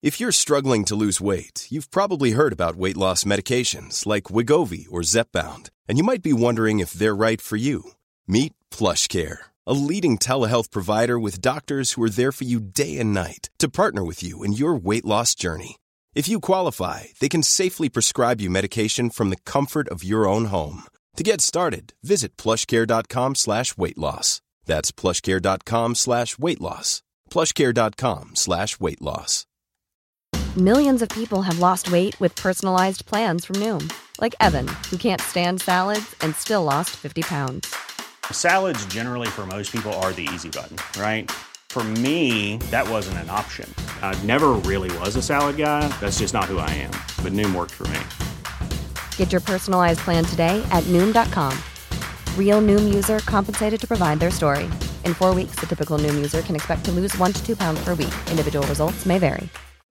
If you're struggling to lose weight, you've probably heard about weight loss medications like Wegovy or Zepbound, and you might be wondering if they're right for you. Meet PlushCare, a leading telehealth provider with doctors who are there for you day and night to partner with you in your weight loss journey. If you qualify, they can safely prescribe you medication from the comfort of your own home. To get started, visit plushcare.com/weightloss. That's plushcare.com/weightloss. plushcare.com/weightloss. Millions of people have lost weight with personalized plans from Noom. Like Evan, who can't stand salads and still lost 50 pounds. Salads generally for most people are the easy button, right? For me, that wasn't an option. I never really was a salad guy. That's just not who I am. But Noom worked for me. Get your personalized plan today at Noom.com. Real Noom user compensated to provide their story. In 4 weeks, the typical Noom user can expect to lose 1 to 2 pounds per week. Individual results may vary.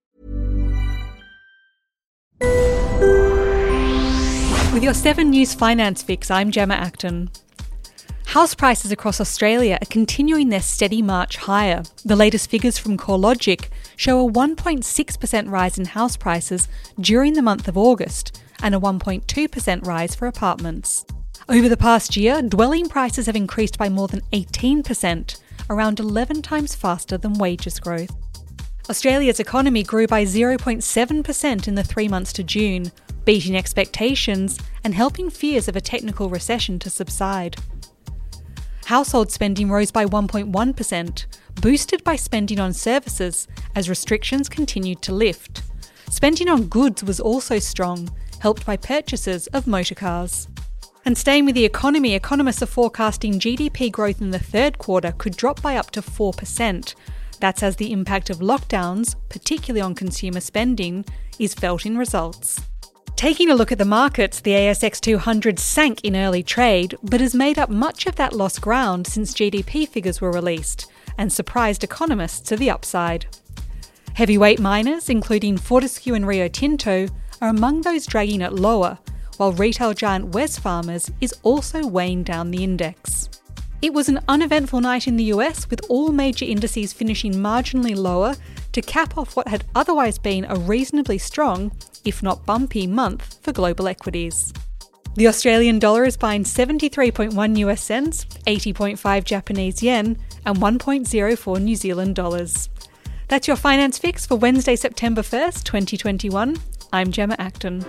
With your 7 News Finance Fix, I'm Gemma Acton. House prices across Australia are continuing their steady march higher. The latest figures from CoreLogic show a 1.6% rise in house prices during the month of August and a 1.2% rise for apartments. Over the past year, dwelling prices have increased by more than 18%, around 11 times faster than wages growth. Australia's economy grew by 0.7% in the 3 months to June, beating expectations and helping fears of a technical recession to subside. Household spending rose by 1.1%, boosted by spending on services as restrictions continued to lift. Spending on goods was also strong, helped by purchases of motor cars. And staying with the economy, economists are forecasting GDP growth in the third quarter could drop by up to 4%. That's as the impact of lockdowns, particularly on consumer spending, is felt in results. Taking a look at the markets, the ASX 200 sank in early trade, but has made up much of that lost ground since GDP figures were released, and surprised economists to the upside. Heavyweight miners, including Fortescue and Rio Tinto, are among those dragging it lower, while retail giant Wesfarmers is also weighing down the index. It was an uneventful night in the US, with all major indices finishing marginally lower to cap off what had otherwise been a reasonably strong, if not bumpy, month for global equities. The Australian dollar is buying 73.1 US cents, 80.5 Japanese yen, and 1.04 New Zealand dollars. That's your Finance Fix for Wednesday, September 1st, 2021. I'm Gemma Acton.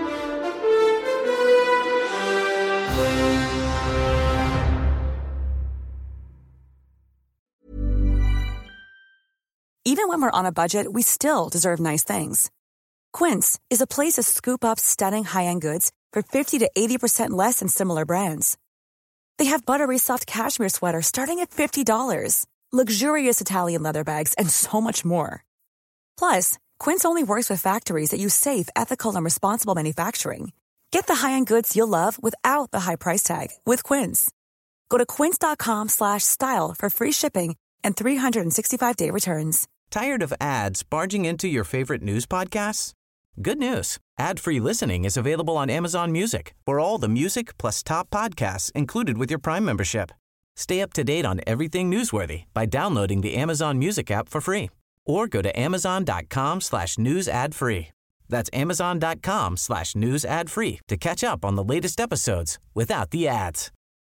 Even when we're on a budget, we still deserve nice things. Quince is a place to scoop up stunning high-end goods for 50 to 80% less than similar brands. They have buttery soft cashmere sweaters starting at $50, luxurious Italian leather bags, and so much more. Plus, Quince only works with factories that use safe, ethical, and responsible manufacturing. Get the high-end goods you'll love without the high price tag with Quince. Go to quince.com/style for free shipping and 365-day returns. Tired of ads barging into your favorite news podcasts? Good news. Ad-free listening is available on Amazon Music for all the music plus top podcasts included with your Prime membership. Stay up to date on everything newsworthy by downloading the Amazon Music app for free or go to amazon.com/news ad free. That's amazon.com/news ad free to catch up on the latest episodes without the ads.